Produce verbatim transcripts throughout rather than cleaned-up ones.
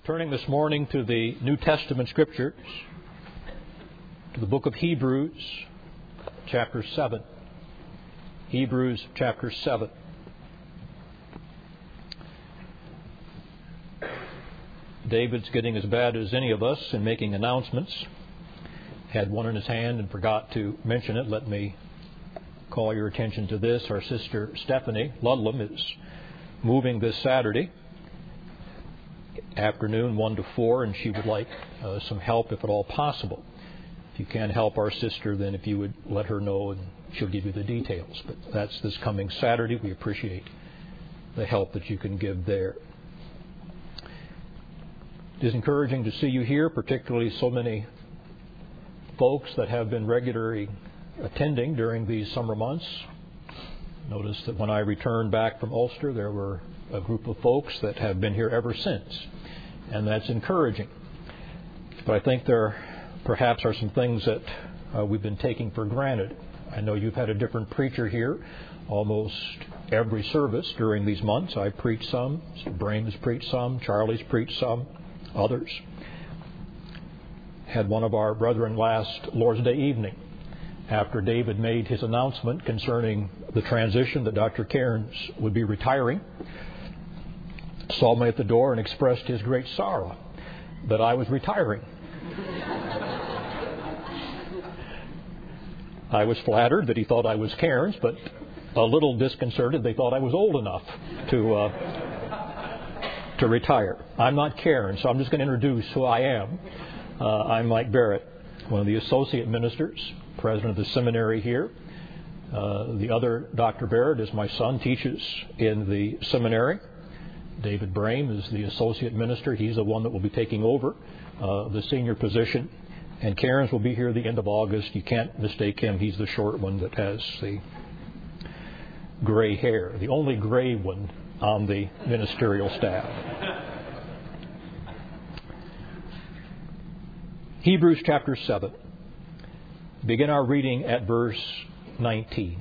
Turning this morning to the New Testament Scriptures, to the book of Hebrews, chapter seven. Hebrews, chapter seven. David's getting as bad as any of us in making announcements. Had one in his hand and forgot to mention it. Let me call your attention to this. Our sister Stephanie Ludlam is moving this Saturday afternoon, one to four, and she would like uh, some help if at all possible. If you can help our sister, then if you would let her know, and she'll give you the details. But that's this coming Saturday. We appreciate the help that you can give there. It is encouraging to see you here, particularly so many folks that have been regularly attending during these summer months. Notice that when I returned back from Ulster, there were a group of folks that have been here ever since, and that's encouraging. But I think there perhaps are some things that uh, we've been taking for granted. I know you've had a different preacher here almost every service during these months. I've preached some, Mister Brame has preached some, Charlie's preached some, others. Had one of our brethren last Lord's Day evening, after David made his announcement concerning the transition that Doctor Cairns would be retiring, saw me at the door and expressed his great sorrow that I was retiring. I was flattered that he thought I was Cairns, but a little disconcerted they thought I was old enough to uh, to retire. I'm not Cairns, so I'm just going to introduce who I am. Uh, I'm Mike Barrett, one of the associate ministers, president of the seminary here. Uh, the other Doctor Barrett is my son, teaches in the seminary. David Brame is the associate minister. He's the one that will be taking over uh, the senior position. And Cairns will be here the end of August. You can't mistake him. He's the short one that has the gray hair, the only gray one on the ministerial staff. Hebrews chapter seven. Begin our reading at verse nineteen.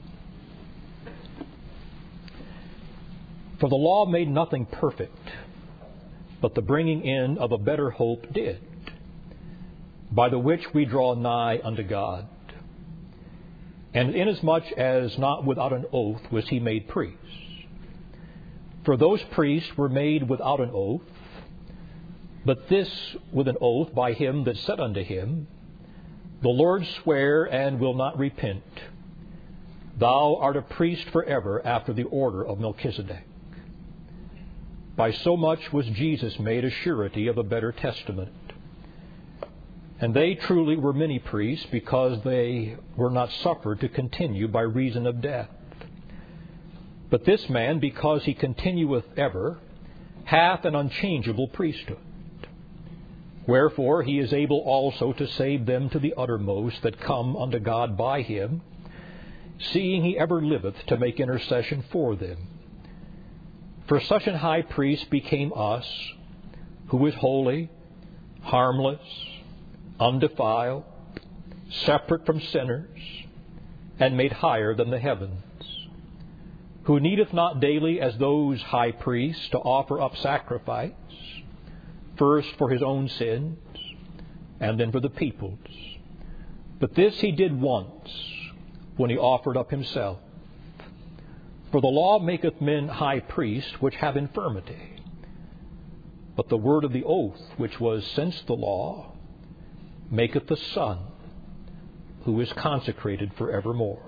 For the law made nothing perfect, but the bringing in of a better hope did, by the which we draw nigh unto God. And inasmuch as not without an oath was he made priest. For those priests were made without an oath, but this with an oath by him that said unto him, The Lord swear and will not repent. Thou art a priest forever after the order of Melchizedek. By so much was Jesus made a surety of a better testament. And they truly were many priests, because they were not suffered to continue by reason of death. But this man, because he continueth ever, hath an unchangeable priesthood. Wherefore he is able also to save them to the uttermost that come unto God by him, seeing he ever liveth to make intercession for them. For such an high priest became us, who is holy, harmless, undefiled, separate from sinners, and made higher than the heavens, who needeth not daily as those high priests to offer up sacrifice, first for his own sins, and then for the people's. But this he did once, when he offered up himself. For the law maketh men high priests which have infirmity. But the word of the oath, which was since the law, maketh the Son, who is consecrated forevermore.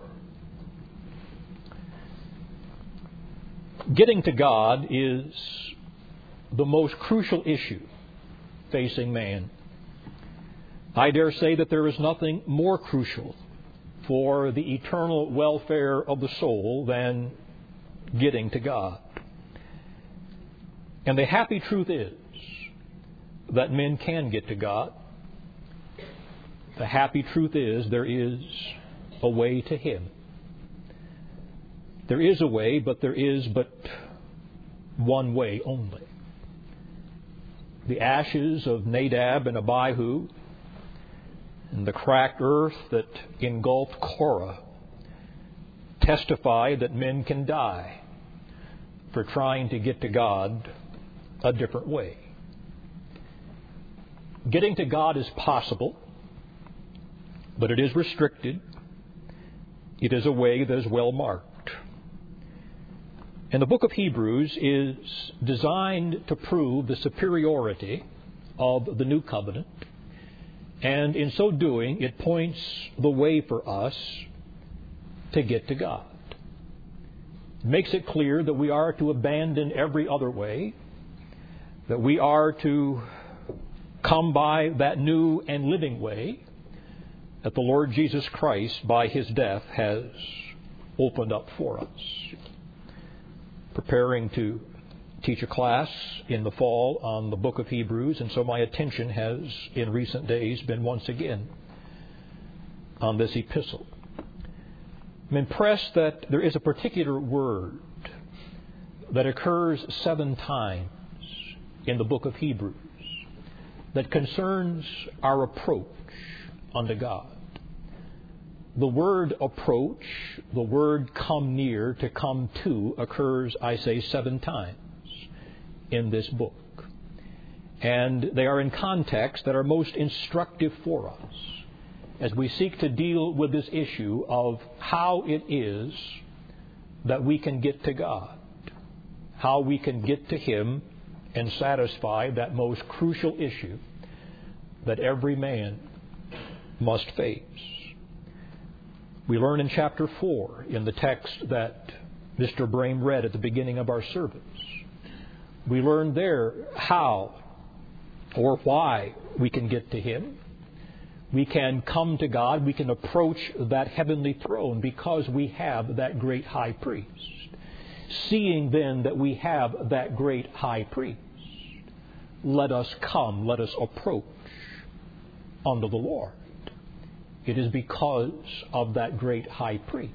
Getting to God is the most crucial issue facing man. I dare say that there is nothing more crucial for the eternal welfare of the soul than getting to God. And the happy truth is that men can get to God. The happy truth is there is a way to Him. There is a way, but there is but one way only. The ashes of Nadab and Abihu and the cracked earth that engulfed Korah testify that men can die for trying to get to God a different way. Getting to God is possible, but it is restricted. It is a way that is well marked. And the book of Hebrews is designed to prove the superiority of the new covenant. And in so doing, it points the way for us to get to God. It makes it clear that we are to abandon every other way, that we are to come by that new and living way that the Lord Jesus Christ, by His death, has opened up for us. Preparing to teach a class in the fall on the book of Hebrews, and so my attention has, in recent days, been once again on this epistle. I'm impressed that there is a particular word that occurs seven times in the book of Hebrews that concerns our approach unto God. The word approach, the word come near, to come to, occurs, I say, seven times in this book. And they are in contexts that are most instructive for us as we seek to deal with this issue of how it is that we can get to God, how we can get to Him and satisfy that most crucial issue that every man must face. We learn in chapter four, in the text that Mister Brame read at the beginning of our service, we learn there how or why we can get to Him. We can come to God, we can approach that heavenly throne because we have that great high priest. Seeing then that we have that great high priest, let us come, let us approach unto the Lord. It is because of that great high priest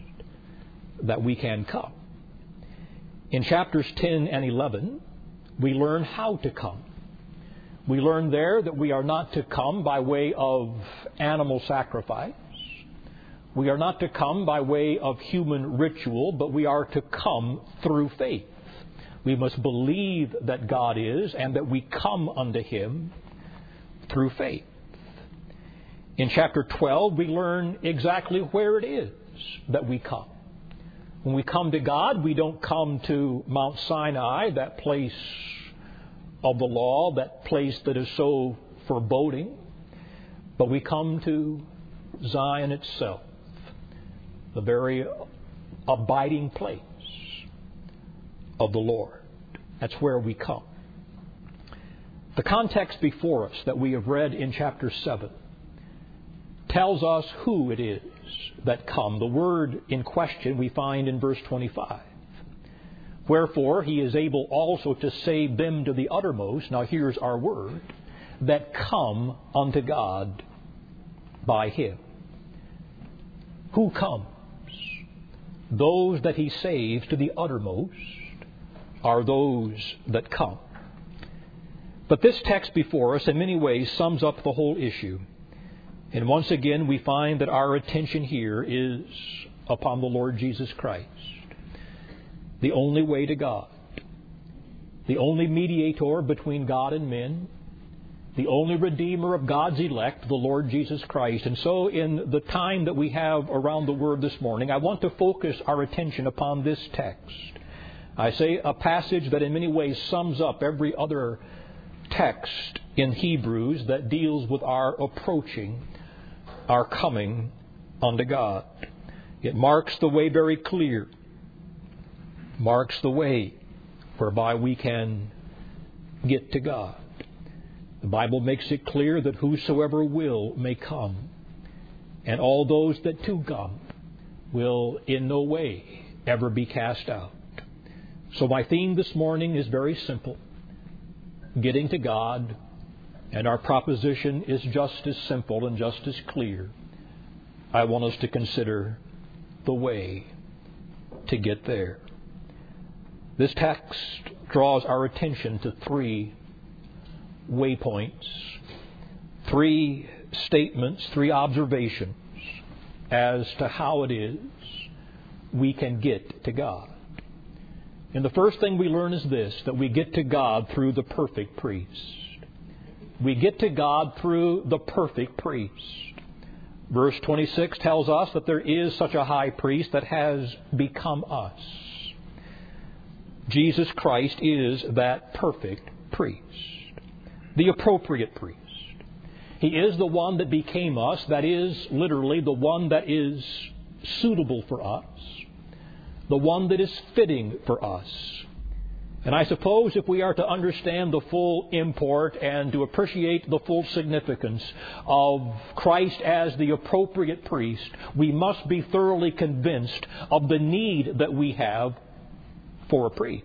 that we can come. In chapters ten and eleven, we learn how to come. We learn there that we are not to come by way of animal sacrifice. We are not to come by way of human ritual, but we are to come through faith. We must believe that God is and that we come unto Him through faith. In chapter twelve, we learn exactly where it is that we come. When we come to God, we don't come to Mount Sinai, that place of the law, that place that is so foreboding, but we come to Zion itself, the very abiding place of the Lord. That's where we come. The context before us that we have read in chapter seven tells us who it is that come. The word in question we find in verse twenty-five. Wherefore He is able also to save them to the uttermost, now here's our word, that come unto God by Him. Who comes? Those that He saves to the uttermost are those that come. But this text before us in many ways sums up the whole issue. And once again, we find that our attention here is upon the Lord Jesus Christ, the only way to God, the only mediator between God and men, the only Redeemer of God's elect, the Lord Jesus Christ. And so in the time that we have around the Word this morning, I want to focus our attention upon this text. I say a passage that in many ways sums up every other text in Hebrews that deals with our approaching, our coming unto God. It marks the way very clear, marks the way whereby we can get to God. The Bible makes it clear that whosoever will may come, and all those that do come will in no way ever be cast out. So my theme this morning is very simple: getting to God, and our proposition is just as simple and just as clear. I want us to consider the way to get there. This text draws our attention to three waypoints, three statements, three observations as to how it is we can get to God. And the first thing we learn is this, that we get to God through the perfect priest. We get to God through the perfect priest. Verse twenty-six tells us that there is such a high priest that has become us. Jesus Christ is that perfect priest, the appropriate priest. He is the one that became us, that is literally the one that is suitable for us, the one that is fitting for us. And I suppose if we are to understand the full import and to appreciate the full significance of Christ as the appropriate priest, we must be thoroughly convinced of the need that we have for a priest.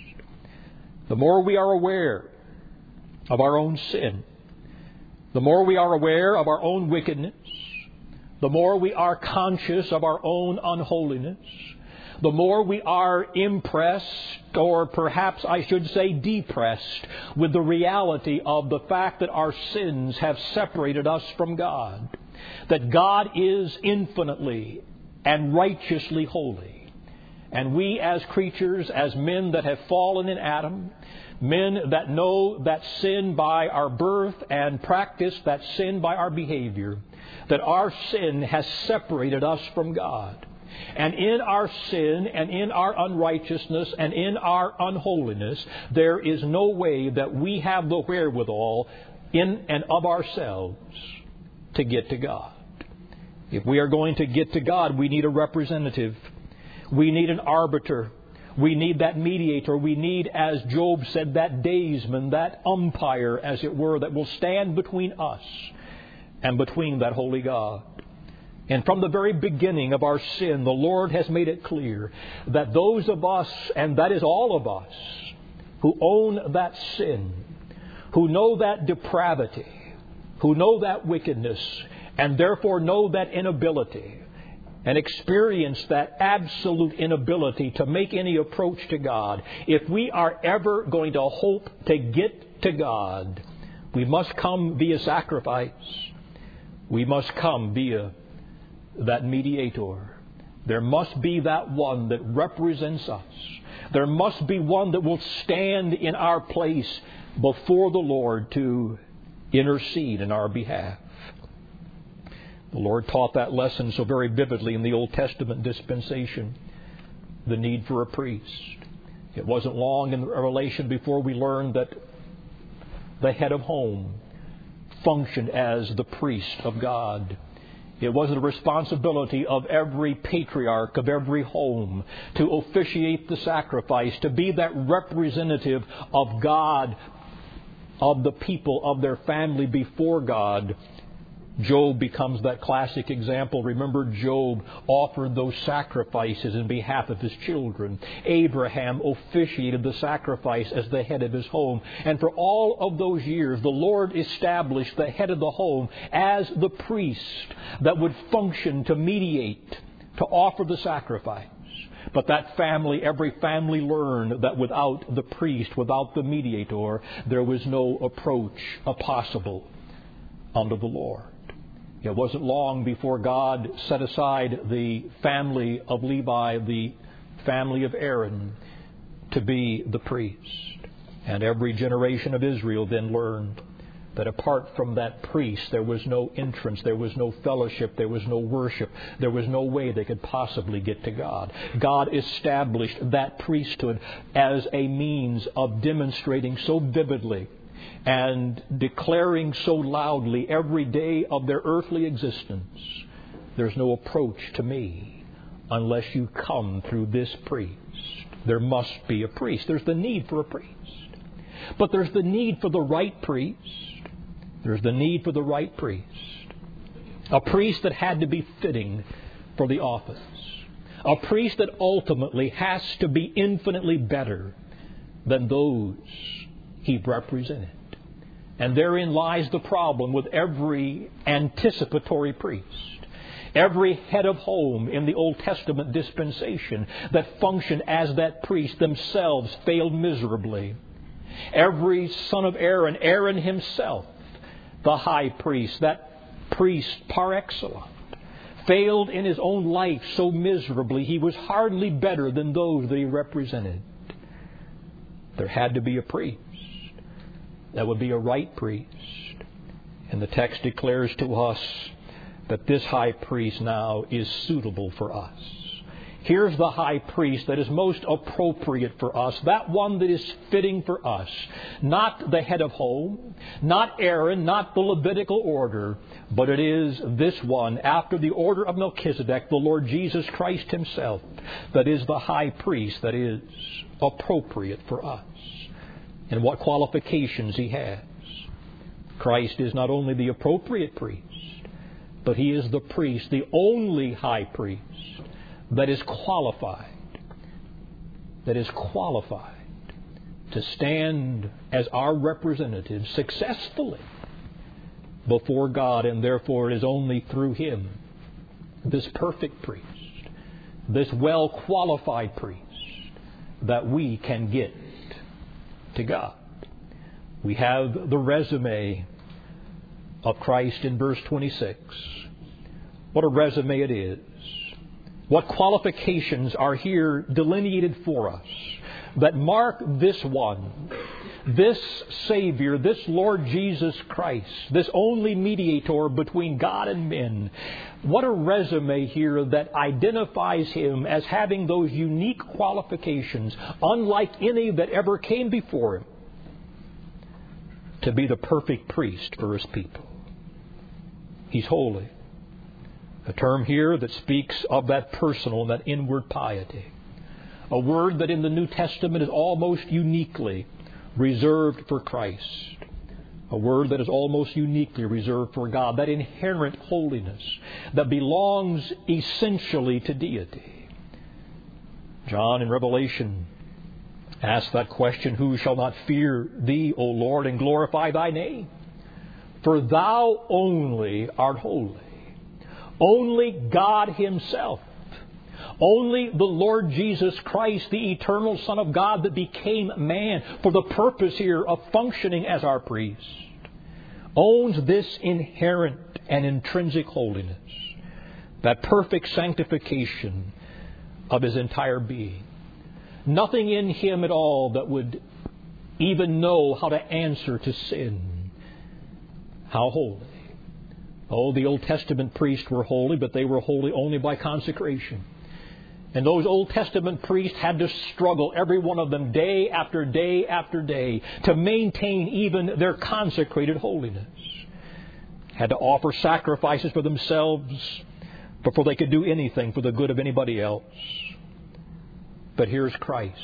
The more we are aware of our own sin, the more we are aware of our own wickedness, the more we are conscious of our own unholiness, the more we are impressed, or perhaps I should say depressed, with the reality of the fact that our sins have separated us from God, that God is infinitely and righteously holy. And we as creatures, as men that have fallen in Adam, men that know that sin by our birth and practice that sin by our behavior, that our sin has separated us from God. And in our sin and in our unrighteousness and in our unholiness, there is no way that we have the wherewithal in and of ourselves to get to God. If we are going to get to God, we need a representative. We need an arbiter. We need that mediator. We need, as Job said, that daysman, that umpire, as it were, that will stand between us and between that holy God. And from the very beginning of our sin, the Lord has made it clear that those of us, and that is all of us, who own that sin, who know that depravity, who know that wickedness, and therefore know that inability, and experience that absolute inability to make any approach to God, if we are ever going to hope to get to God, we must come via sacrifice. We must come via that mediator. There must be that one that represents us. There must be one that will stand in our place before the Lord to intercede in our behalf. The Lord taught that lesson so very vividly in the Old Testament dispensation, the need for a priest. It wasn't long in Revelation before we learned that the head of home functioned as the priest of God. It was the responsibility of every patriarch of every home to officiate the sacrifice, to be that representative of God, of the people, of their family before God. Job becomes that classic example. Remember, Job offered those sacrifices in behalf of his children. Abraham officiated the sacrifice as the head of his home. And for all of those years, the Lord established the head of the home as the priest that would function to mediate, to offer the sacrifice. But that family, every family learned that without the priest, without the mediator, there was no approach possible unto the Lord. It wasn't long before God set aside the family of Levi, the family of Aaron, to be the priest. And every generation of Israel then learned that apart from that priest, there was no entrance, there was no fellowship, there was no worship, there was no way they could possibly get to God. God established that priesthood as a means of demonstrating so vividly and declaring so loudly every day of their earthly existence, there's no approach to me unless you come through this priest. There must be a priest. There's the need for a priest. But there's the need for the right priest. There's the need for the right priest. A priest that had to be fitting for the office. A priest that ultimately has to be infinitely better than those he represented. And therein lies the problem with every anticipatory priest. Every head of home in the Old Testament dispensation that functioned as that priest themselves failed miserably. Every son of Aaron, Aaron himself, the high priest, that priest par excellence, failed in his own life so miserably he was hardly better than those that he represented. There had to be a priest. that would be a right priest. And the text declares to us that this high priest now is suitable for us. Here's the high priest that is most appropriate for us, that one that is fitting for us. Not the head of home, not Aaron, not the Levitical order, but it is this one, after the order of Melchizedek, the Lord Jesus Christ Himself, that is the high priest that is appropriate for us. And what qualifications He has. Christ is not only the appropriate priest, but He is the priest, the only high priest, that is qualified, that is qualified to stand as our representative successfully before God, and therefore it is only through Him, this perfect priest, this well-qualified priest, that we can get to God. We have the resume of Christ in verse twenty-six. What a resume it is. What qualifications are here delineated for us that mark this one, this Savior, this Lord Jesus Christ, this only mediator between God and men. What a resume here that identifies Him as having those unique qualifications, unlike any that ever came before Him, to be the perfect priest for His people. He's holy. A term here that speaks of that personal and that inward piety. A word that in the New Testament is almost uniquely reserved for Christ. A word that is almost uniquely reserved for God. That inherent holiness that belongs essentially to deity. John in Revelation asks that question, who shall not fear Thee, O Lord, and glorify Thy name? For Thou only art holy. Only God Himself, only the Lord Jesus Christ, the eternal Son of God that became man for the purpose here of functioning as our priest, owns this inherent and intrinsic holiness, that perfect sanctification of His entire being. Nothing in Him at all that would even know how to answer to sin. How holy. Oh, the Old Testament priests were holy, but they were holy only by consecration. And those Old Testament priests had to struggle, every one of them, day after day after day, to maintain even their consecrated holiness. Had to offer sacrifices for themselves before they could do anything for the good of anybody else. But here's Christ,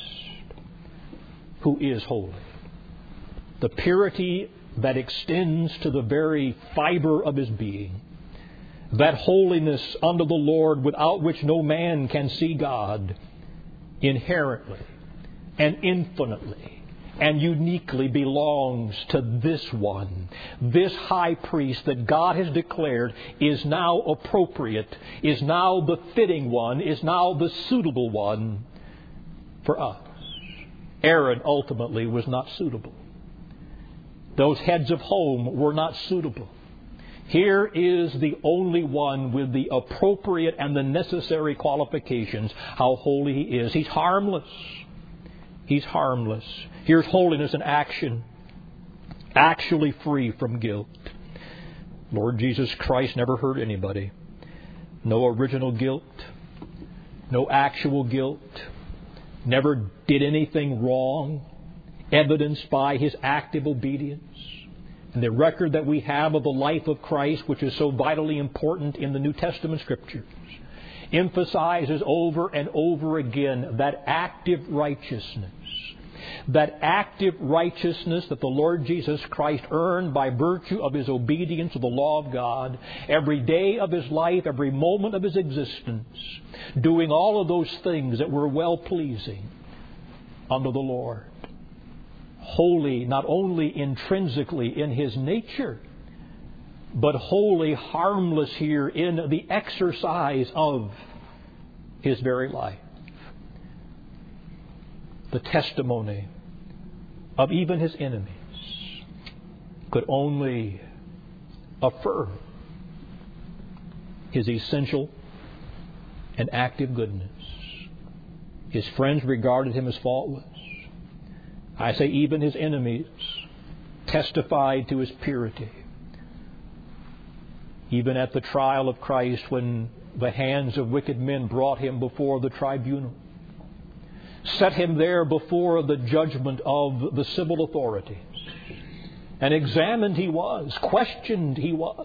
who is holy. The purity that extends to the very fiber of His being. That holiness unto the Lord without which no man can see God, inherently and infinitely and uniquely belongs to this one. This high priest that God has declared is now appropriate, is now the fitting one, is now the suitable one for us. Aaron ultimately was not suitable. Those heads of home were not suitable. Here is the only one with the appropriate and the necessary qualifications, how holy He is. He's harmless. He's harmless. Here's holiness in action, actually free from guilt. Lord Jesus Christ never hurt anybody. No original guilt, no actual guilt, never did anything wrong, evidenced by His active obedience. And the record that we have of the life of Christ, which is so vitally important in the New Testament Scriptures, emphasizes over and over again that active righteousness. That active righteousness that the Lord Jesus Christ earned by virtue of His obedience to the law of God, every day of His life, every moment of His existence, doing all of those things that were well-pleasing unto the Lord. Holy not only intrinsically in His nature, but wholly harmless here in the exercise of His very life. The testimony of even His enemies could only affirm His essential and active goodness. His friends regarded Him as faultless. I say even His enemies testified to His purity. Even at the trial of Christ, when the hands of wicked men brought Him before the tribunal, set Him there before the judgment of the civil authorities, and examined He was, questioned He was.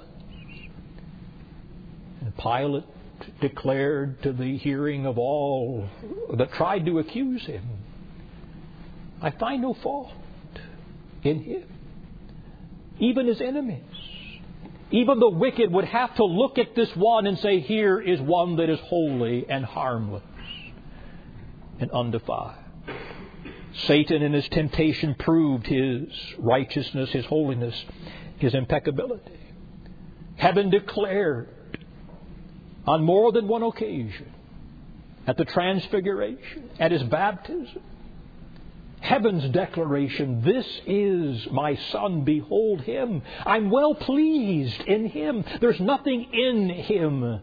And Pilate declared to the hearing of all that tried to accuse Him, I find no fault in Him. Even His enemies, even the wicked would have to look at this one and say, here is one that is holy and harmless and undefiled. Satan in his temptation proved His righteousness, His holiness, His impeccability. Heaven declared on more than one occasion, at the Transfiguration, at His baptism, heaven's declaration, this is my Son, behold Him. I'm well pleased in Him. There's nothing in Him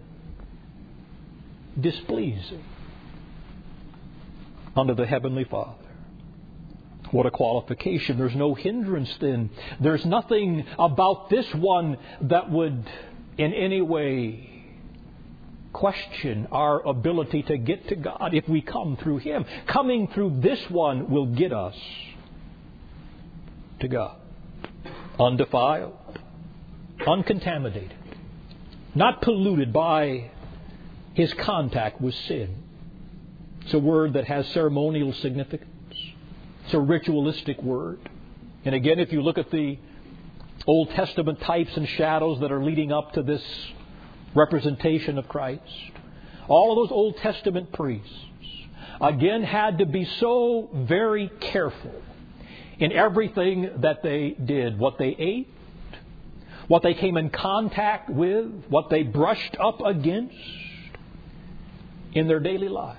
displeasing unto the Heavenly Father. What a qualification. There's no hindrance then. There's nothing about this one that would in any way question our ability to get to God if we come through Him. Coming through this one will get us to God. Undefiled, uncontaminated, not polluted by His contact with sin. It's a word that has ceremonial significance. It's a ritualistic word. And again, if you look at the Old Testament types and shadows that are leading up to this representation of Christ, all of those Old Testament priests, again, had to be so very careful in everything that they did. What they ate, what they came in contact with, what they brushed up against in their daily lives.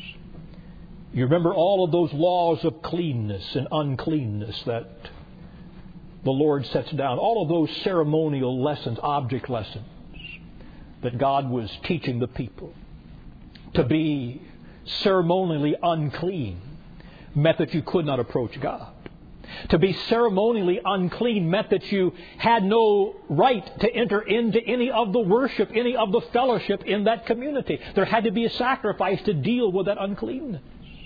You remember all of those laws of cleanness and uncleanness that the Lord sets down. All of those ceremonial lessons, object lessons, that God was teaching the people. To be ceremonially unclean meant that you could not approach God. To be ceremonially unclean meant that you had no right to enter into any of the worship, any of the fellowship in that community. There had to be a sacrifice to deal with that uncleanness.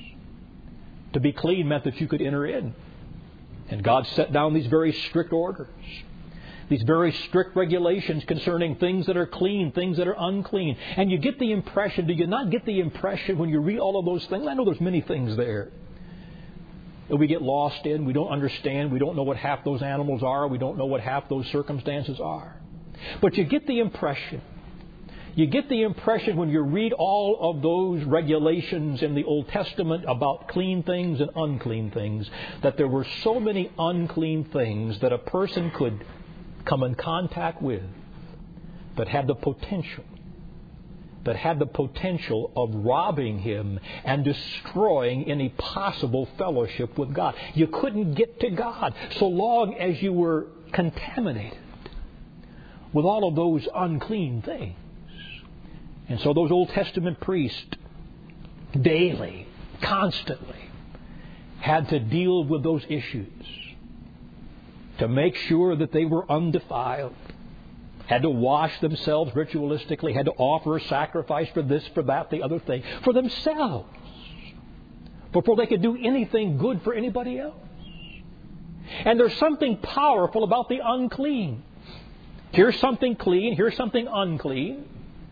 To be clean meant that you could enter in. And God set down these very strict orders, these very strict regulations concerning things that are clean, things that are unclean. And you get the impression, do you not get the impression when you read all of those things? I know there's many things there that we get lost in. We don't understand. We don't know what half those animals are. We don't know what half those circumstances are. But you get the impression. You get the impression when you read all of those regulations in the Old Testament about clean things and unclean things, that there were so many unclean things that a person could come in contact with that had the potential, that had the potential of robbing him and destroying any possible fellowship with God. You couldn't get to God so long as you were contaminated with all of those unclean things. And so those Old Testament priests daily, constantly, had to deal with those issues to make sure that they were undefiled, had to wash themselves ritualistically, had to offer a sacrifice for this, for that, the other thing, for themselves, before they could do anything good for anybody else. And there's something powerful about the unclean. Here's something clean, here's something unclean.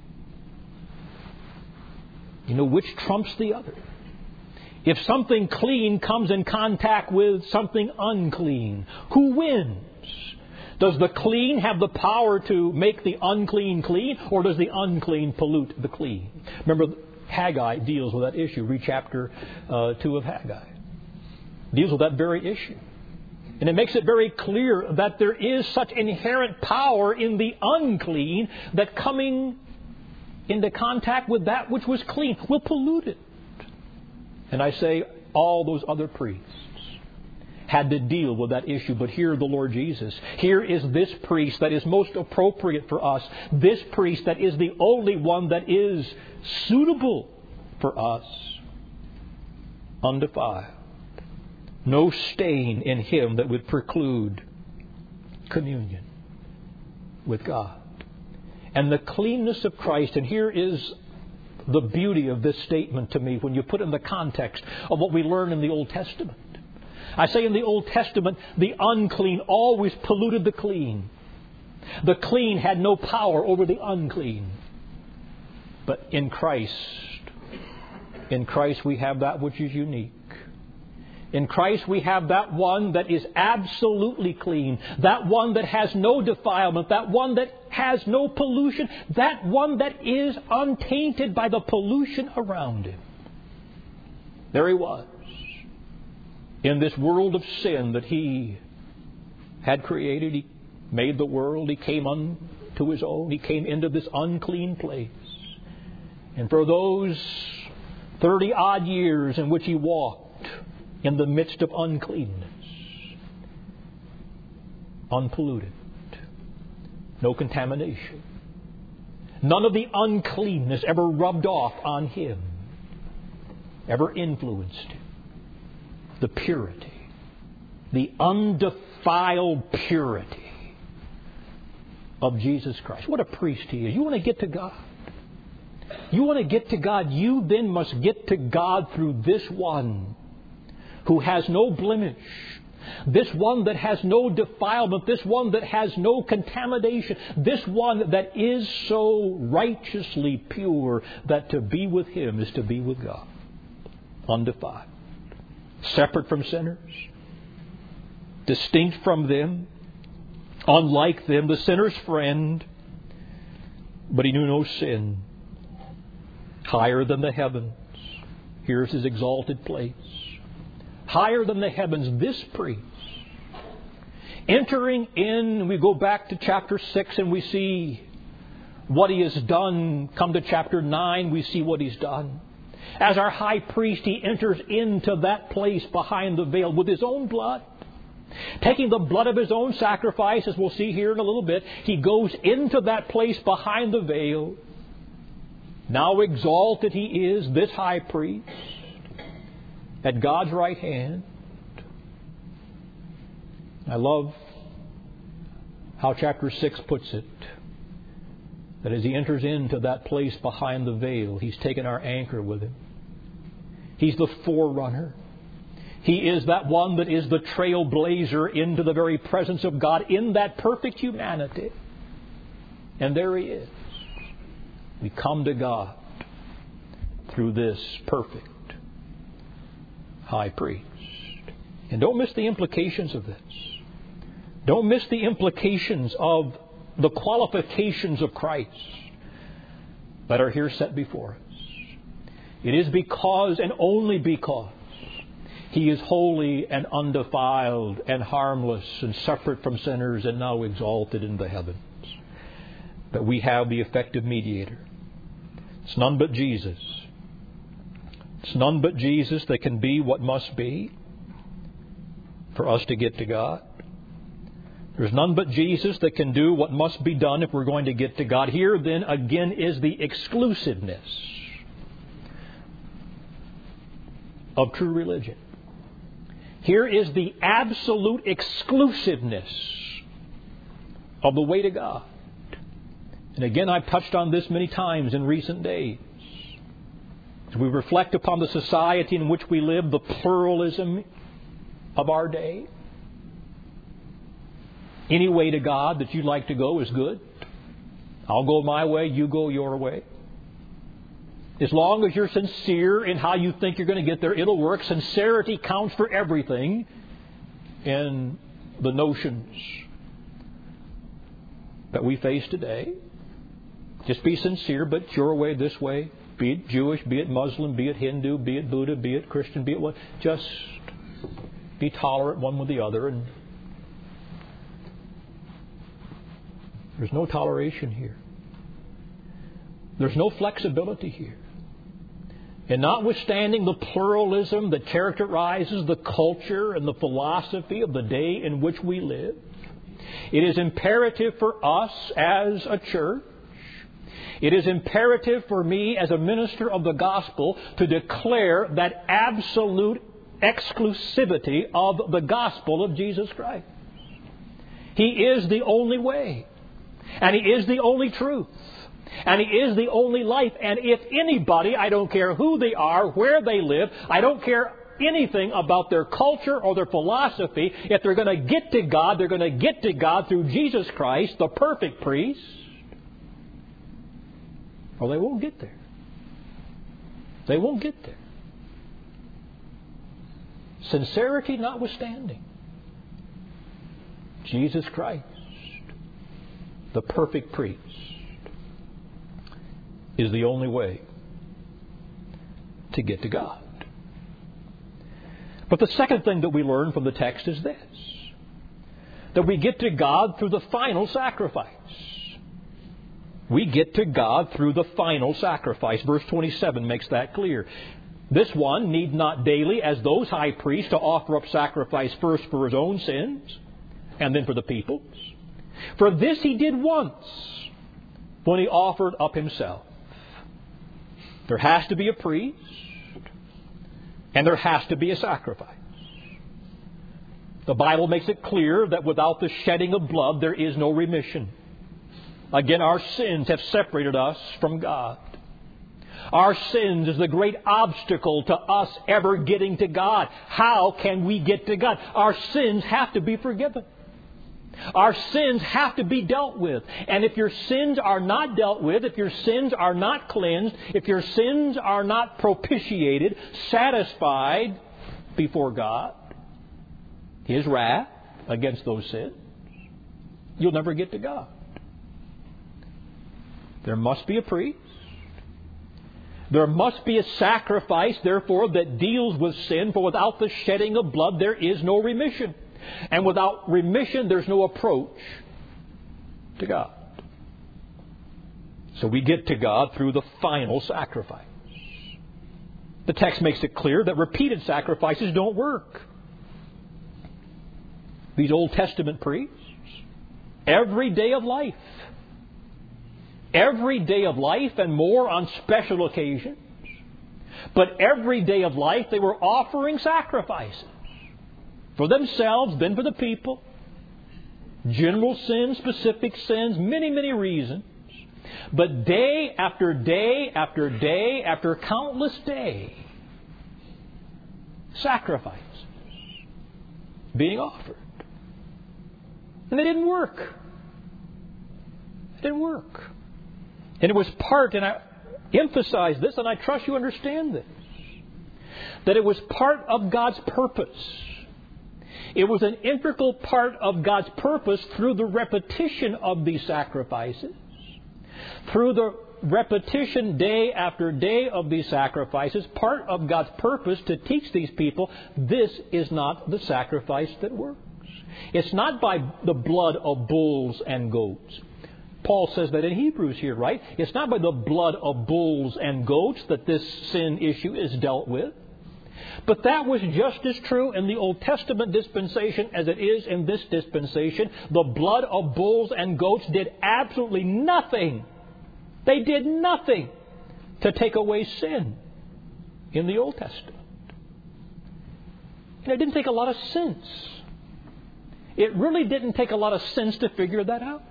You know, which trumps the other? If something clean comes in contact with something unclean, who wins? Does the clean have the power to make the unclean clean, or does the unclean pollute the clean? Remember, Haggai deals with that issue. Read chapter uh, two of Haggai. Deals with that very issue. And it makes it very clear that there is such inherent power in the unclean that coming into contact with that which was clean will pollute it. And I say all those other priests had to deal with that issue. But here the Lord Jesus, here is this priest that is most appropriate for us. This priest that is the only one that is suitable for us. Undefiled. No stain in Him that would preclude communion with God. And the cleanness of Christ, and here is the beauty of this statement to me when you put it in the context of what we learn in the Old Testament. I say in the Old Testament, the unclean always polluted the clean. The clean had no power over the unclean. But in Christ, in Christ we have that which is unique. In Christ we have that one that is absolutely clean, that one that has no defilement, that one that has no pollution, that one that is untainted by the pollution around him. There he was, in this world of sin that he had created. He made the world. He came unto his own. He came into this unclean place. And for those thirty-odd years in which he walked in the midst of uncleanness, unpolluted, no contamination, none of the uncleanness ever rubbed off on him, ever influenced him. The purity, the undefiled purity of Jesus Christ. What a priest he is. You want to get to God? You want to get to God? You then must get to God through this one who has no blemish, this one that has no defilement, this one that has no contamination, this one that is so righteously pure that to be with Him is to be with God, undefiled, separate from sinners, distinct from them, unlike them, the sinner's friend, but He knew no sin. Higher than the heavens, here's His exalted place. Higher than the heavens, this priest, entering in, we go back to chapter six and we see what He has done. Come to chapter nine, we see what He's done. As our high priest, He enters into that place behind the veil with His own blood. Taking the blood of His own sacrifice, as we'll see here in a little bit, He goes into that place behind the veil. Now exalted He is, this high priest, at God's right hand. I love how chapter six puts it, that as He enters into that place behind the veil, He's taken our anchor with Him. He's the forerunner. He is that one that is the trailblazer into the very presence of God in that perfect humanity. And there He is. We come to God through this perfect high priest. And don't miss the implications of this. Don't miss the implications of the qualifications of Christ that are here set before us. It is because and only because He is holy and undefiled and harmless and separate from sinners and now exalted in the heavens that we have the effective mediator. It's none but Jesus. It's none but Jesus that can be what must be for us to get to God. There's none but Jesus that can do what must be done if we're going to get to God. Here then again is the exclusiveness of true religion. Here is the absolute exclusiveness of the way to God. And again, I've touched on this many times in recent days. As we reflect upon the society in which we live, the pluralism of our day, any way to God that you'd like to go is good. I'll go my way, you go your way. As long as you're sincere in how you think you're going to get there, it'll work. Sincerity counts for everything in the notions that we face today. Just be sincere, but your way, this way. Be it Jewish, be it Muslim, be it Hindu, be it Buddha, be it Christian, be it what. Just be tolerant one with the other. And there's no toleration here. There's no flexibility here. And notwithstanding the pluralism that characterizes the culture and the philosophy of the day in which we live, it is imperative for us as a church, it is imperative for me as a minister of the gospel to declare that absolute exclusivity of the gospel of Jesus Christ. He is the only way. And He is the only truth. And He is the only life. And if anybody, I don't care who they are, where they live, I don't care anything about their culture or their philosophy, if they're going to get to God, they're going to get to God through Jesus Christ, the perfect priest, or they won't get there. They won't get there. Sincerity notwithstanding, Jesus Christ, the perfect priest, is the only way to get to God. But the second thing that we learn from the text is this: that we get to God through the final sacrifice. We get to God through the final sacrifice. Verse twenty-seven makes that clear. This one need not daily, as those high priests, to offer up sacrifice first for his own sins and then for the people's. For this he did once when he offered up himself. There has to be a priest, and there has to be a sacrifice. The Bible makes it clear that without the shedding of blood, there is no remission. Again, our sins have separated us from God. Our sins is the great obstacle to us ever getting to God. How can we get to God? Our sins have to be forgiven. Our sins have to be dealt with. And if your sins are not dealt with, if your sins are not cleansed, if your sins are not propitiated, satisfied before God, His wrath against those sins, you'll never get to God. There must be a priest. There must be a sacrifice, therefore, that deals with sin, for without the shedding of blood, there is no remission. And without remission, there's no approach to God. So we get to God through the final sacrifice. The text makes it clear that repeated sacrifices don't work. These Old Testament priests, every day of life, every day of life and more on special occasions, but every day of life they were offering sacrifices. For themselves, then for the people. General sins, specific sins, many, many reasons. But day after day after day after countless day, sacrifices being offered. And they didn't work. It didn't work. And it was part, and I emphasize this, and I trust you understand this, that it was part of God's purpose. It was an integral part of God's purpose through the repetition of these sacrifices, through the repetition day after day of these sacrifices, part of God's purpose to teach these people this is not the sacrifice that works. It's not by the blood of bulls and goats. Paul says that in Hebrews here, right? It's not by the blood of bulls and goats that this sin issue is dealt with. But that was just as true in the Old Testament dispensation as it is in this dispensation. The blood of bulls and goats did absolutely nothing. They did nothing to take away sin in the Old Testament. And it didn't take a lot of sense. It really didn't take a lot of sense to figure that out.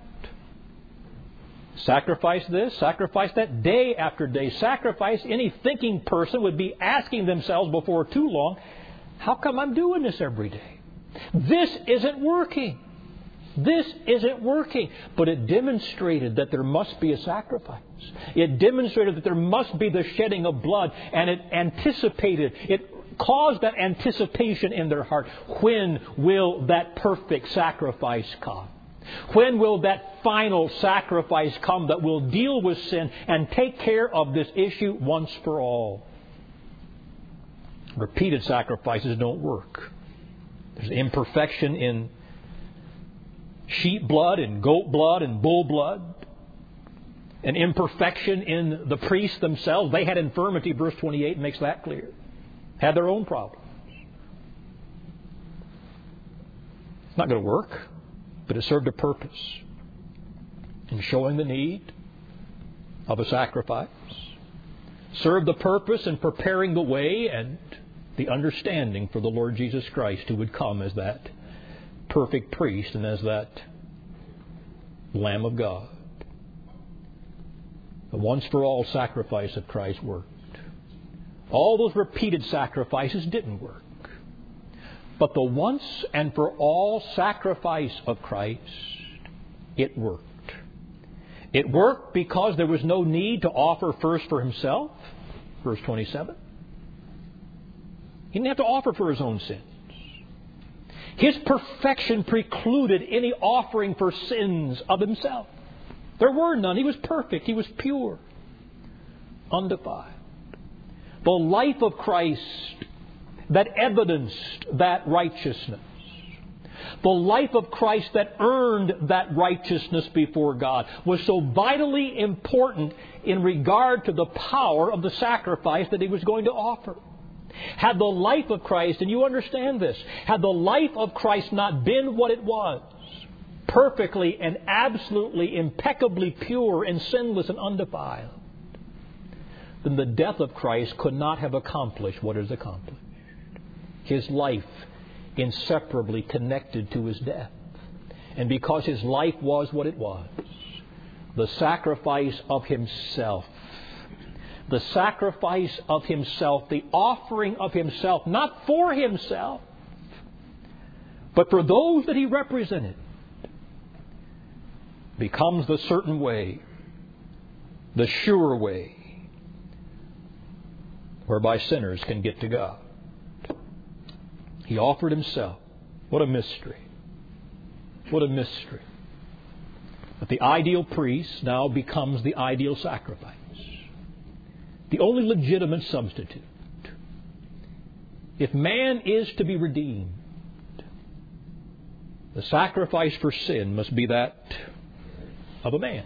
Sacrifice this, sacrifice that, day after day. Sacrifice. Any thinking person would be asking themselves before too long, how come I'm doing this every day? This isn't working. This isn't working. But it demonstrated that there must be a sacrifice. It demonstrated that there must be the shedding of blood. And it anticipated, it caused that anticipation in their heart. When will that perfect sacrifice come? When will that final sacrifice come that will deal with sin and take care of this issue once for all? Repeated sacrifices don't work. There's imperfection in sheep blood and goat blood and bull blood. An imperfection in the priests themselves. They had infirmity. Verse twenty-eight makes that clear. Had their own problems. It's not going to work. But it served a purpose in showing the need of a sacrifice. Served the purpose in preparing the way and the understanding for the Lord Jesus Christ, who would come as that perfect priest and as that Lamb of God. The once-for-all sacrifice of Christ worked. All those repeated sacrifices didn't work. But the once and for all sacrifice of Christ, it worked. It worked because there was no need to offer first for Himself. Verse twenty-seven. He didn't have to offer for His own sins. His perfection precluded any offering for sins of Himself. There were none. He was perfect. He was pure, undefiled. The life of Christ that evidenced that righteousness. The life of Christ that earned that righteousness before God was so vitally important in regard to the power of the sacrifice that He was going to offer. Had the life of Christ, and you understand this, had the life of Christ not been what it was, perfectly and absolutely, impeccably pure and sinless and undefiled, then the death of Christ could not have accomplished what is accomplished. His life inseparably connected to His death. And because His life was what it was, the sacrifice of Himself, the sacrifice of Himself, the offering of Himself, not for Himself, but for those that He represented, becomes the certain way, the sure way, whereby sinners can get to God. He offered Himself. What a mystery. What a mystery. But the ideal priest now becomes the ideal sacrifice. The only legitimate substitute. If man is to be redeemed, the sacrifice for sin must be that of a man.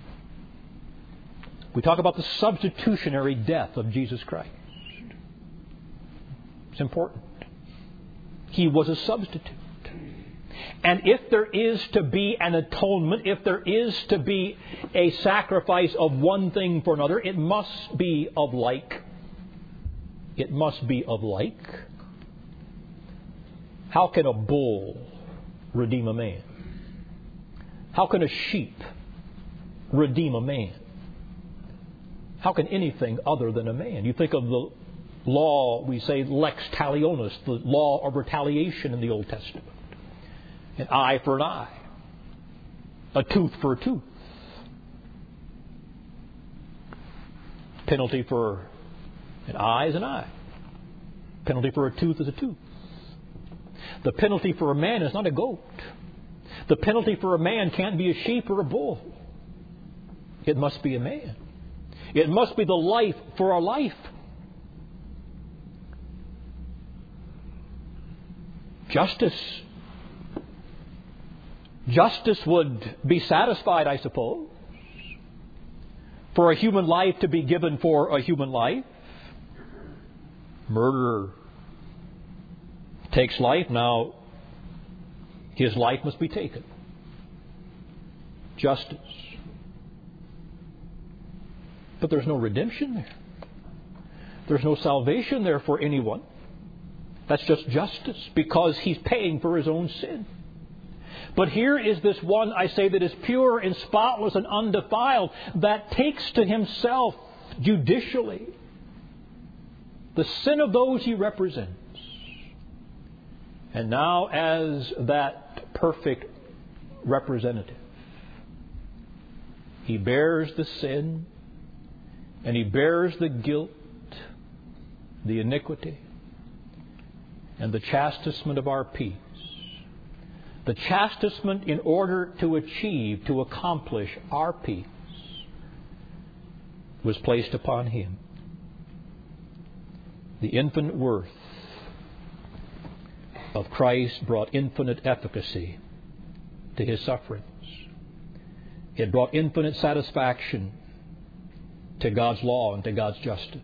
We talk about the substitutionary death of Jesus Christ. It's important. He was a substitute. And if there is to be an atonement, if there is to be a sacrifice of one thing for another, it must be of like. It must be of like. How can a bull redeem a man? How can a sheep redeem a man? How can anything other than a man? You think of the law, we say lex talionis, the law of retaliation in the Old Testament. An eye for an eye. A tooth for a tooth. Penalty for an eye is an eye. Penalty for a tooth is a tooth. The penalty for a man is not a goat. The penalty for a man can't be a sheep or a bull. It must be a man. It must be the life for a life. Justice. Justice would be satisfied, I suppose, for a human life to be given for a human life. Murderer takes life, now his life must be taken. Justice. But there's no redemption there. There's no salvation there for anyone. That's just justice, because he's paying for his own sin. But here is this one, I say, that is pure and spotless and undefiled, that takes to himself judicially the sin of those he represents. And now, as that perfect representative, he bears the sin, and he bears the guilt, the iniquity, and the chastisement of our peace. The chastisement in order to achieve, to accomplish our peace, was placed upon Him. The infinite worth of Christ brought infinite efficacy to His sufferings. It brought infinite satisfaction to God's law and to God's justice.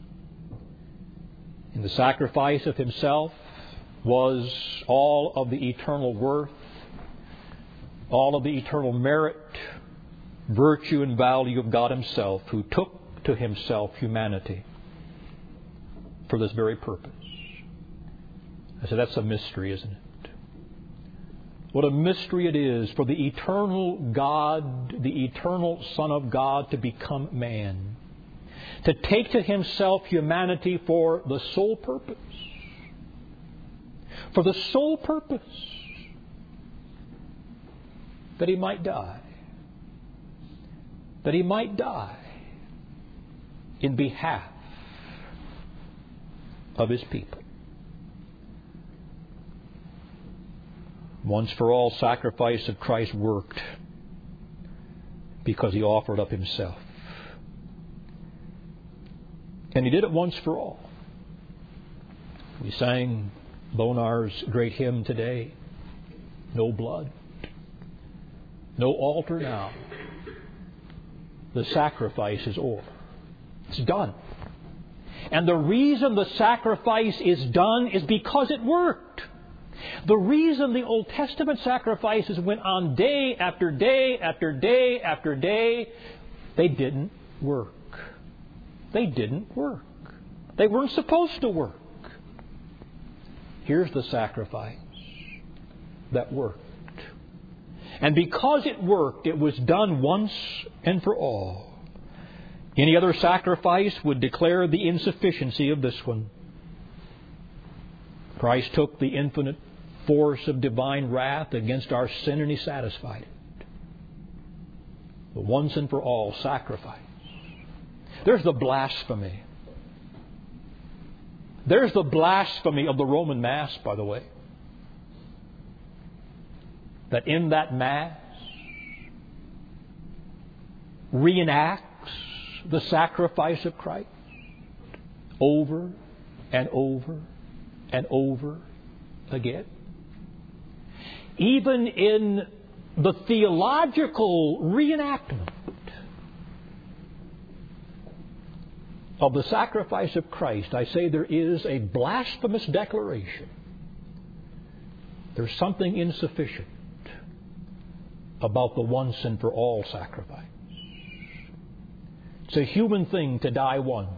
In the sacrifice of Himself was all of the eternal worth, all of the eternal merit, virtue, and value of God Himself, who took to Himself humanity for this very purpose. I said, that's a mystery, isn't it? What a mystery it is for the eternal God, the eternal Son of God, to become man. To take to Himself humanity for the sole purpose. For the sole purpose that He might die. That He might die in behalf of His people. Once for all sacrifice of Christ worked because He offered up Himself. And He did it once for all. We sang Bonar's great hymn today. No blood. No altar now. The sacrifice is over. It's done. And the reason the sacrifice is done is because it worked. The reason the Old Testament sacrifices went on day after day after day after day, they didn't work. They didn't work. They weren't supposed to work. Here's the sacrifice that worked. And because it worked, it was done once and for all. Any other sacrifice would declare the insufficiency of this one. Christ took the infinite force of divine wrath against our sin, and He satisfied it. The once and for all sacrifice. There's the blasphemy. There's the blasphemy of the Roman Mass, by the way. That in that Mass reenacts the sacrifice of Christ over and over and over again. Even in the theological reenactment of the sacrifice of Christ, I say there is a blasphemous declaration. There's something insufficient about the once and for all sacrifice. It's a human thing to die once.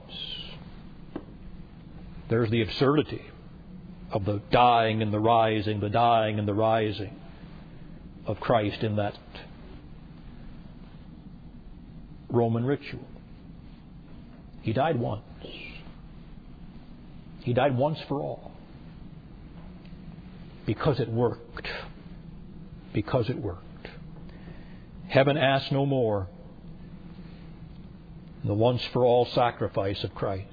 There's the absurdity of the dying and the rising, the dying and the rising of Christ in that Roman ritual. He died once. He died once for all. Because it worked. Because it worked. Heaven asks no more than the once for all sacrifice of Christ.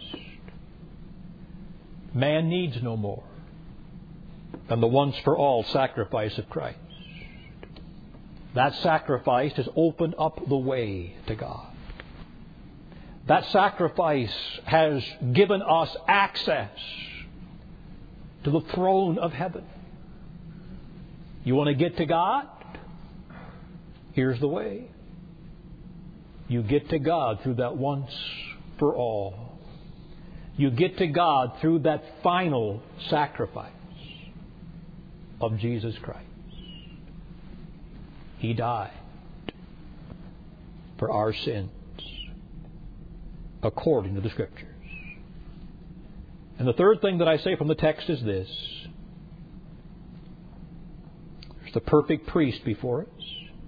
Man needs no more than the once for all sacrifice of Christ. That sacrifice has opened up the way to God. That sacrifice has given us access to the throne of heaven. You want to get to God? Here's the way. You get to God through that once for all. You get to God through that final sacrifice of Jesus Christ. He died for our sins according to the Scriptures. And the third thing that I say from the text is this. There's the perfect priest before us.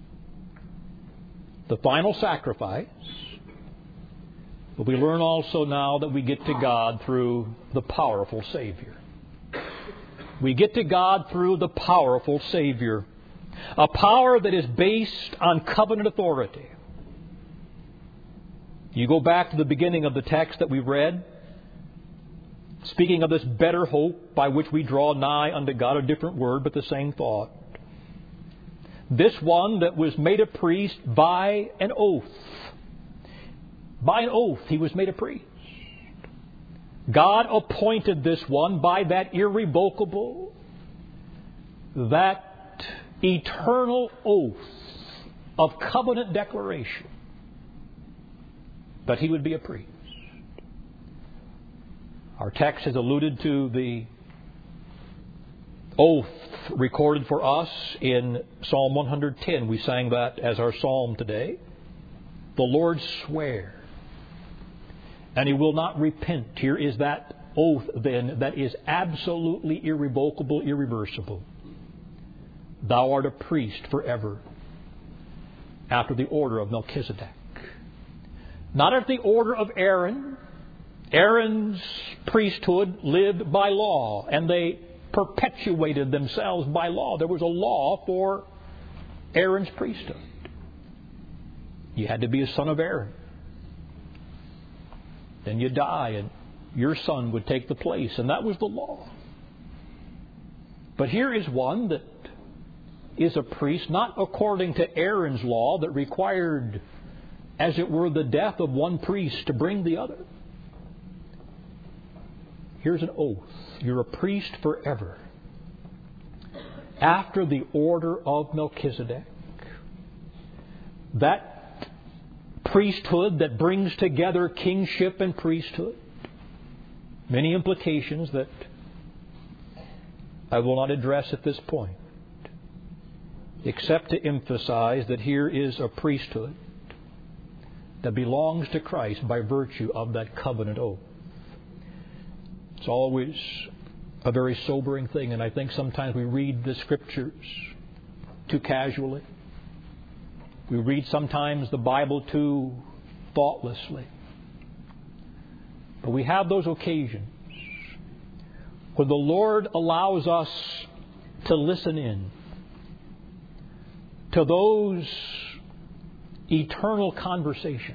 The final sacrifice. But we learn also now that we get to God through the powerful Savior. We get to God through the powerful Savior. A power that is based on covenant authority. You go back to the beginning of the text that we read. Speaking of this better hope by which we draw nigh unto God, a different word, but the same thought. This one that was made a priest by an oath. By an oath he was made a priest. God appointed this one by that irrevocable, that eternal oath of covenant declaration that he would be a priest. Our text has alluded to the oath recorded for us in Psalm one hundred ten. We sang that as our psalm today. The Lord sware, and He will not repent. Here is that oath then that is absolutely irrevocable, irreversible. Thou art a priest forever, after the order of Melchizedek. Not after the order of Aaron. Aaron's priesthood lived by law, and they perpetuated themselves by law. There was a law for Aaron's priesthood. You had to be a son of Aaron. Then you die, and your son would take the place, and that was the law. But here is one that is a priest, not according to Aaron's law that required, as it were, the death of one priest to bring the other. Here's an oath. You're a priest forever, after the order of Melchizedek. That priesthood that brings together kingship and priesthood. Many implications that I will not address at this point, except to emphasize that here is a priesthood that belongs to Christ by virtue of that covenant oath. It's always a very sobering thing, and I think sometimes we read the Scriptures too casually. We read sometimes the Bible too thoughtlessly. But we have those occasions when the Lord allows us to listen in to those eternal conversations,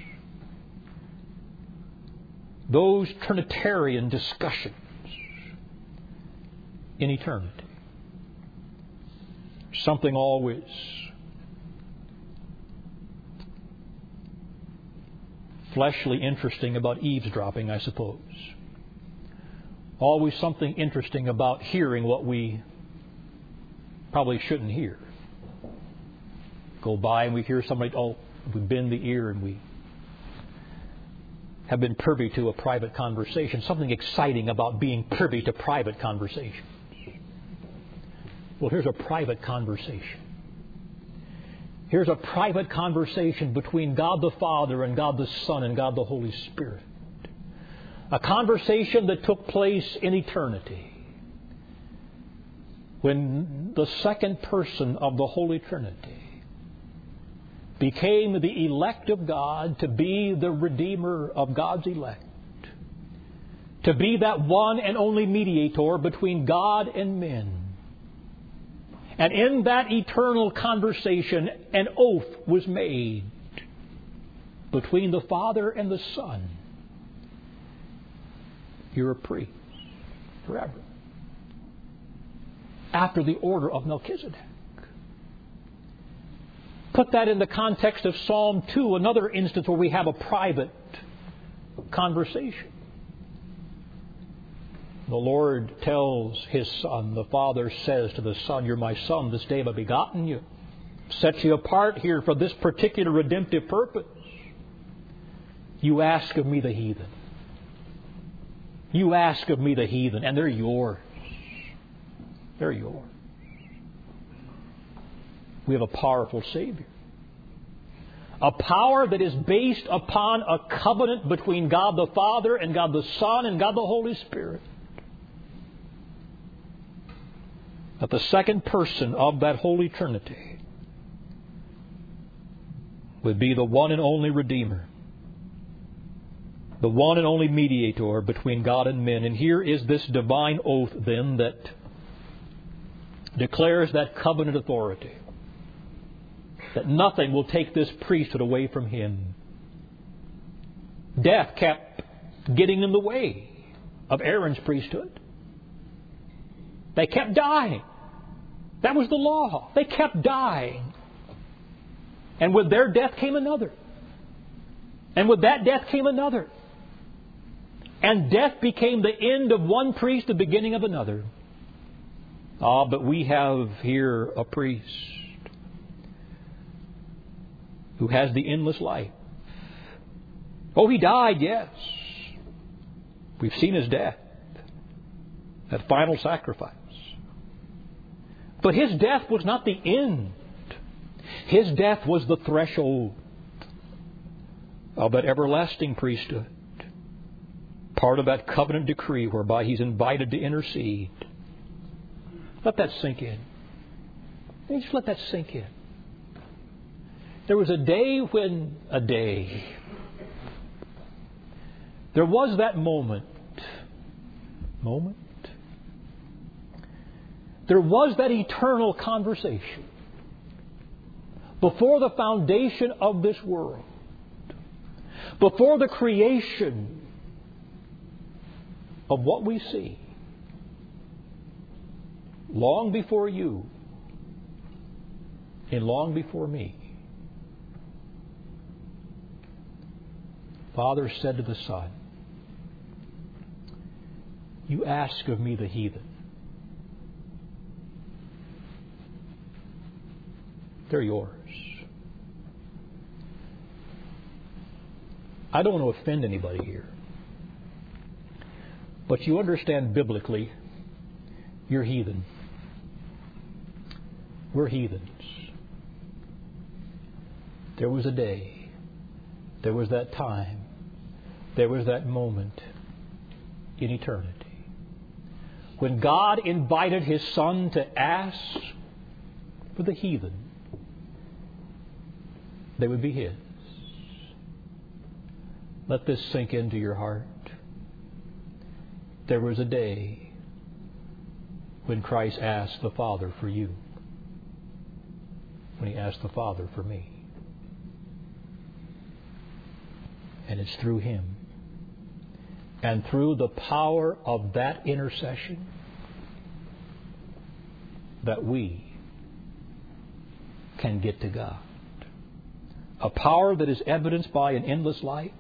those Trinitarian discussions in eternity. Something always fleshly interesting about eavesdropping, I suppose. Always something interesting about hearing what we probably shouldn't hear. Go by and we hear somebody, oh, we bend the ear and we have been privy to a private conversation. Something exciting about being privy to private conversations. Well, here's a private conversation. Here's a private conversation between God the Father and God the Son and God the Holy Spirit. A conversation that took place in eternity, when the second person of the Holy Trinity became the elect of God, to be the Redeemer of God's elect, to be that one and only mediator between God and men. And in that eternal conversation, an oath was made between the Father and the Son. You're a priest forever, after the order of Melchizedek. Put that in the context of Psalm two, another instance where we have a private conversation. The Lord tells His Son, the Father says to the Son, "You're my Son, this day have I begotten you. Set you apart here for this particular redemptive purpose. You ask of me the heathen. You ask of me the heathen, and they're yours. They're yours." We have a powerful Savior. A power that is based upon a covenant between God the Father and God the Son and God the Holy Spirit. That the second person of that Holy Trinity would be the one and only Redeemer, the one and only mediator between God and men. And here is this divine oath then that declares that covenant authority, that nothing will take this priesthood away from Him. Death kept getting in the way of Aaron's priesthood. They kept dying. That was the law. They kept dying. And with their death came another. And with that death came another. And death became the end of one priest, the beginning of another. Ah, but we have here a priest who has the endless life. Oh, He died, yes. We've seen His death, that final sacrifice. But His death was not the end. His death was the threshold of that everlasting priesthood. Part of that covenant decree whereby He's invited to intercede. Let that sink in. You just let that sink in. There was a day when, a day, there was that moment, moment, there was that eternal conversation before the foundation of this world, before the creation of what we see, long before you and long before me. Father said to the Son, you ask of me the heathen. They're yours. I don't want to offend anybody here. But you understand biblically, you're heathen. We're heathens. There was a day. There was that time. There was that moment in eternity when God invited His Son to ask for the heathen. They would be His. Let this sink into your heart. There was a day when Christ asked the Father for you. When He asked the Father for me. And it's through Him. And through the power of that intercession that we can get to God. A power that is evidenced by an endless life.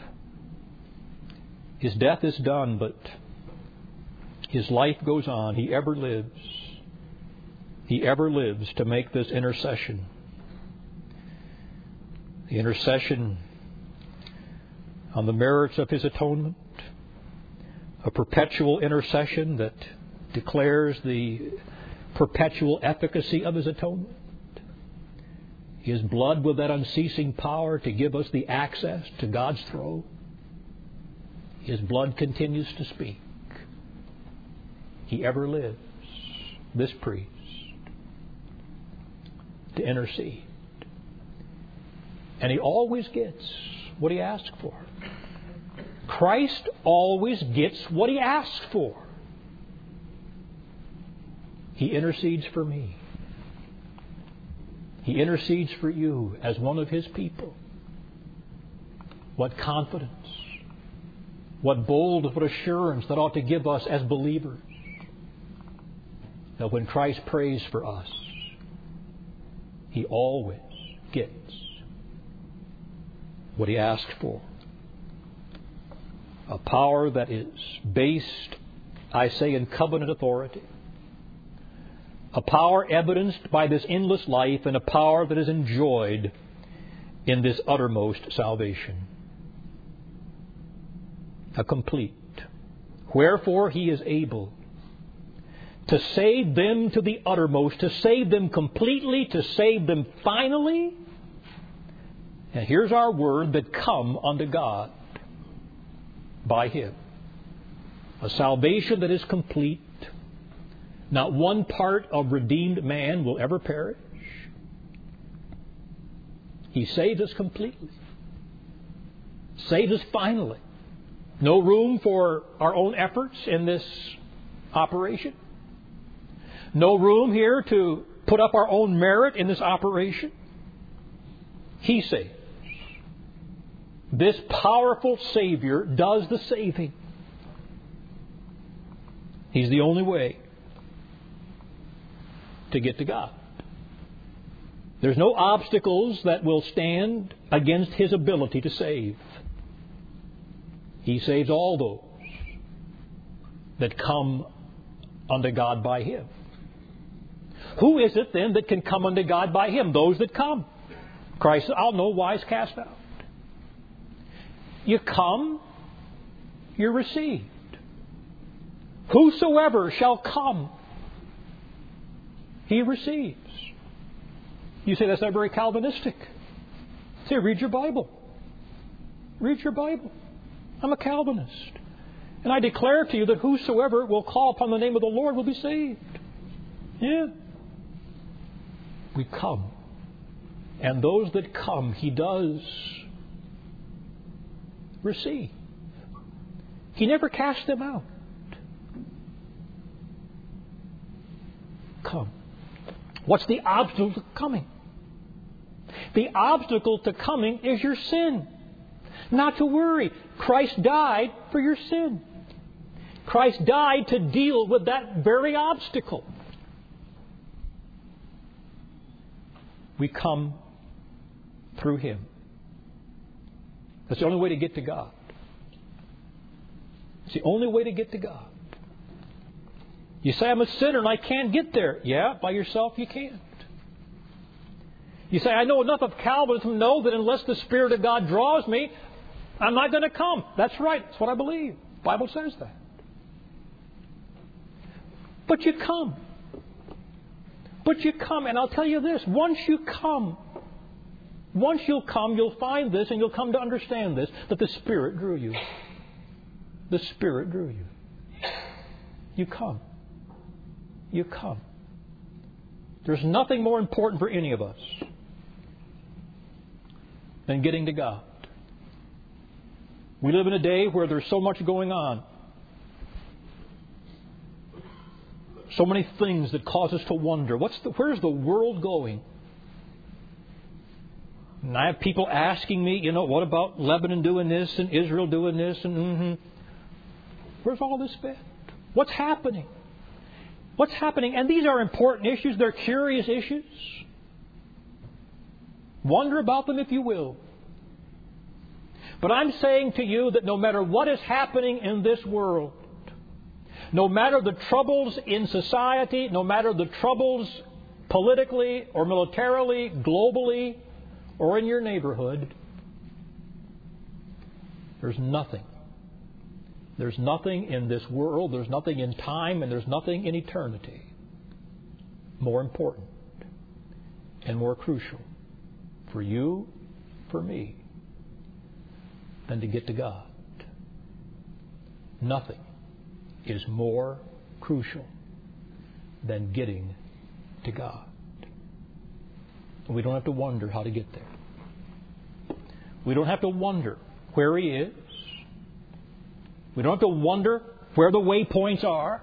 His death is done, but His life goes on. He ever lives. He ever lives to make this intercession. The intercession on the merits of His atonement. A perpetual intercession that declares the perpetual efficacy of His atonement. His blood with that unceasing power to give us the access to God's throne. His blood continues to speak. He ever lives, this priest, to intercede. And He always gets what He asks for. Christ always gets what He asks for. He intercedes for me. He intercedes for you as one of His people. What confidence, what bold, what assurance that ought to give us as believers. That when Christ prays for us, He always gets what He asked for. A power that is based, I say, in covenant authority. A power evidenced by this endless life, and a power that is enjoyed in this uttermost salvation. A complete. Wherefore He is able to save them to the uttermost, to save them completely, to save them finally. And here's our word, that come unto God by Him. A salvation that is complete. Not one part of redeemed man will ever perish. He saves us completely. Saves us finally. No room for our own efforts in this operation. No room here to put up our own merit in this operation. He saves. This powerful Savior does the saving. He's the only way to get to God. There's no obstacles that will stand against His ability to save. He saves all those that come unto God by Him. Who is it then that can come unto God by Him? Those that come. Christ said, I'll no wise cast out. You come, you're received. Whosoever shall come, he receives. You say that's not very Calvinistic. Say, read your Bible. Read your Bible. I'm a Calvinist. And I declare to you that whosoever will call upon the name of the Lord will be saved. Yeah. We come. And those that come, He does receive. He never casts them out. Come. What's the obstacle to coming? The obstacle to coming is your sin. Not to worry. Christ died for your sin. Christ died to deal with that very obstacle. We come through Him. That's the only way to get to God. It's the only way to get to God. You say, I'm a sinner and I can't get there. Yeah, by yourself you can't. You say, I know enough of Calvinism to know that unless the Spirit of God draws me, I'm not going to come. That's right. That's what I believe. The Bible says that. But you come. But you come. And I'll tell you this. Once you come, once you'll come, you'll find this and you'll come to understand this, that the Spirit drew you. The Spirit drew you. You come. You come. There's nothing more important for any of us than getting to God. We live in a day where there's so much going on. So many things that cause us to wonder, what's the, where's the world going? And I have people asking me, you know, what about Lebanon doing this and Israel doing this? And mm-hmm. Where's all this been? What's happening? What's happening? And these are important issues. They're curious issues. Wonder about them if you will. But I'm saying to you that no matter what is happening in this world, no matter the troubles in society, no matter the troubles politically or militarily, globally, or in your neighborhood, there's nothing. There's nothing in this world, there's nothing in time, and there's nothing in eternity more important and more crucial for you, for me, than to get to God. Nothing is more crucial than getting to God. And we don't have to wonder how to get there. We don't have to wonder where He is. We don't have to wonder where the waypoints are.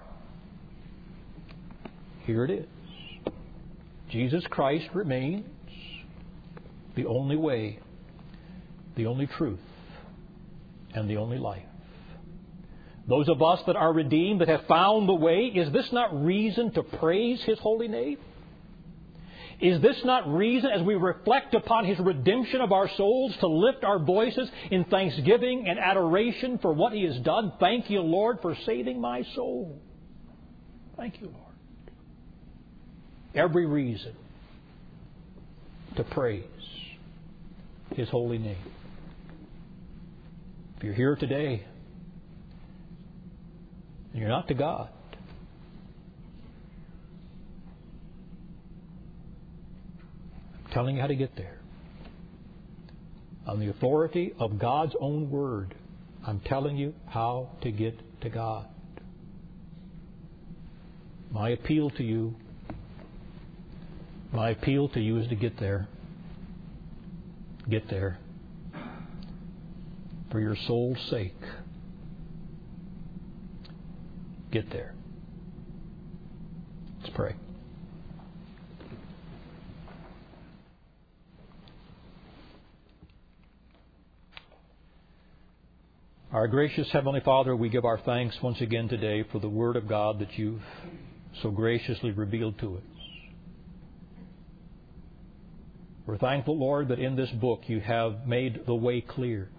Here it is. Jesus Christ remains the only way, the only truth, and the only life. Those of us that are redeemed, that have found the way, is this not reason to praise His holy name? Is this not reason, as we reflect upon His redemption of our souls, to lift our voices in thanksgiving and adoration for what He has done? Thank you, Lord, for saving my soul. Thank you, Lord. Every reason to praise His holy name. If you're here today and you're not to God, I'm telling you how to get there. On the authority of God's own Word, I'm telling you how to get to God. My appeal to you, my appeal to you is to get there. Get there. For your soul's sake. Get there. Let's pray. Our gracious Heavenly Father, we give our thanks once again today for the Word of God that You've so graciously revealed to us. We're thankful, Lord, that in this book You have made the way clear.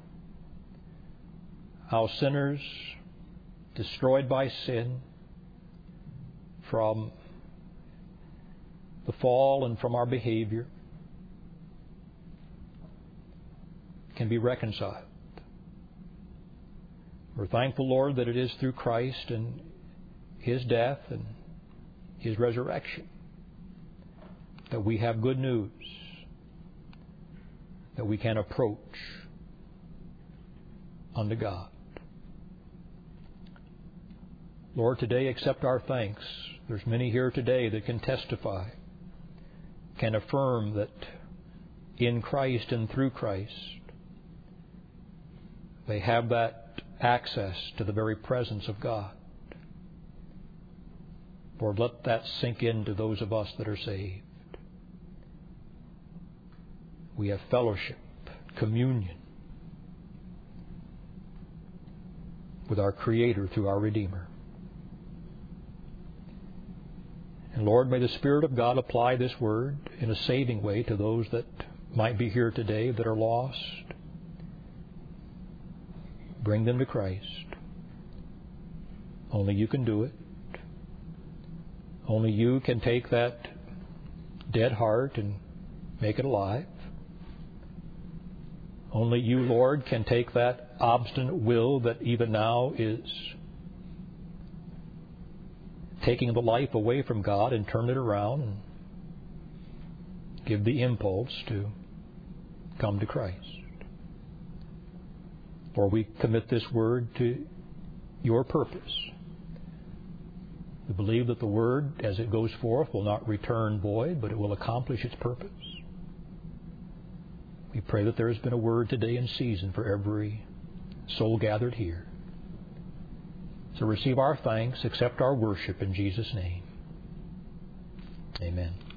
How sinners, destroyed by sin, from the fall and from our behavior, can be reconciled. We're thankful, Lord, that it is through Christ and His death and His resurrection that we have good news, that we can approach unto God. Lord, today accept our thanks. There's many here today that can testify can affirm that in Christ and through Christ they have that access to the very presence of God. Lord, let that sink into those of us that are saved. We have fellowship, communion with our Creator through our Redeemer. And Lord, may the Spirit of God apply this word in a saving way to those that might be here today that are lost. Bring them to Christ. Only you can do it. Only you can take that dead heart and make it alive. Only you, Lord, can take that obstinate will that even now is taking the life away from God and turn it around and give the impulse to come to Christ. Lord, we commit this word to your purpose. We believe that the word, as it goes forth, will not return void, but it will accomplish its purpose. We pray that there has been a word today in season for every soul gathered here. So receive our thanks, accept our worship in Jesus' name. Amen.